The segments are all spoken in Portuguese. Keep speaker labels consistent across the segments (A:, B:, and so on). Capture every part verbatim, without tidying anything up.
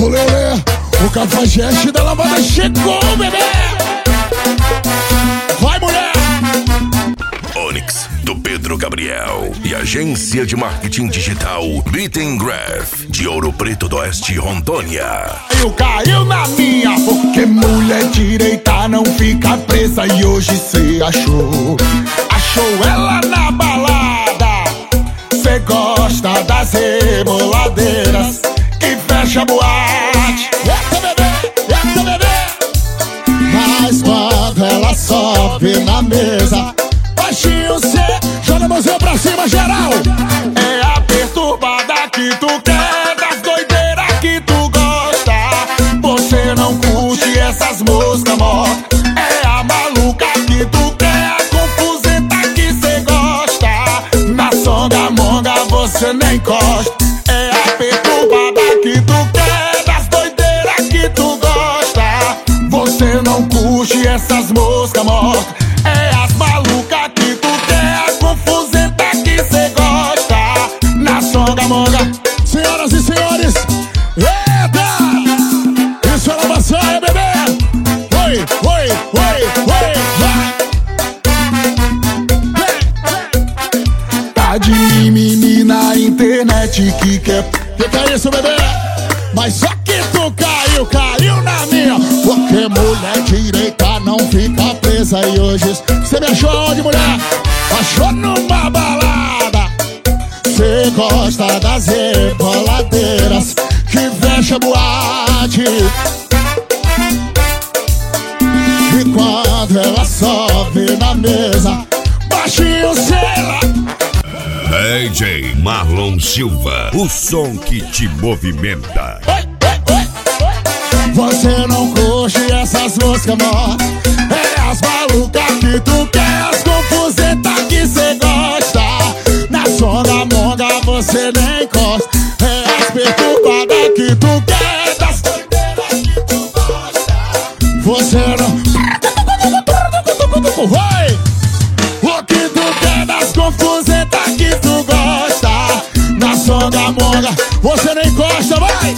A: Olê, olê, o cafajeste da lambada chegou, bebê. Vai, mulher.
B: Onix, do Pedro Gabriel. E agência de marketing digital Bittengraph, de Ouro Preto do Oeste, Rondônia.
A: Eu caiu na minha, porque mulher direita não fica presa. E hoje cê achou, achou ela na balada. Cê gosta das reboladeiras que fecha a boate. Eita, bebê, eita, bebê. Mas quando ela sobe na mesa, baixinho cê joga a mãozinha pra cima, geral. É a perturbada que tu quer, das doideiras que tu gosta. Você não curte essas moscas mortas. É a maluca que tu quer, a confusenta que cê gosta. Na songa monga você nem encosta. É a perturbada que tu quer, das doideiras que tu gosta. Você não curte essas moscas mortas. É as malucas que tu quer, a confusenta que cê gosta. Na songa monga. Senhoras e senhores, eita! Isso é lavação, bebê! Oi, oi, oi, oi, vai! Tá de mimimi na internet que quer. Que que é isso, bebê? Mas só que tu caiu, caiu na minha. Porque mulher direita não fica presa. E hoje cê me achou onde, mulher? Achou numa balada. Cê gosta das reboladeiras que fecha boate. E quando ela sobe na mesa, baixinho cê lá.
C: D J Marlon Silva, o som que te movimenta.
A: Oi, oi, oi. Você não curte essas músicas mortas. É as malucas que tu quer, as confusentas que cê gosta. Na songa monga você nem encosta. É as perturbadas que tu quer, das doideiras que tu gosta. Você não... Vai! O que tu quer, das confusentas que tu gosta. Na songa monga você nem encosta, vai!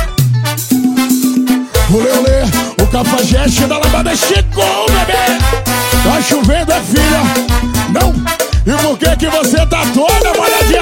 A: Olê, olê, o cafajeste da lambada chegou, bebê. Tá chovendo, é filha? Não? E por que que você tá toda molhadinha?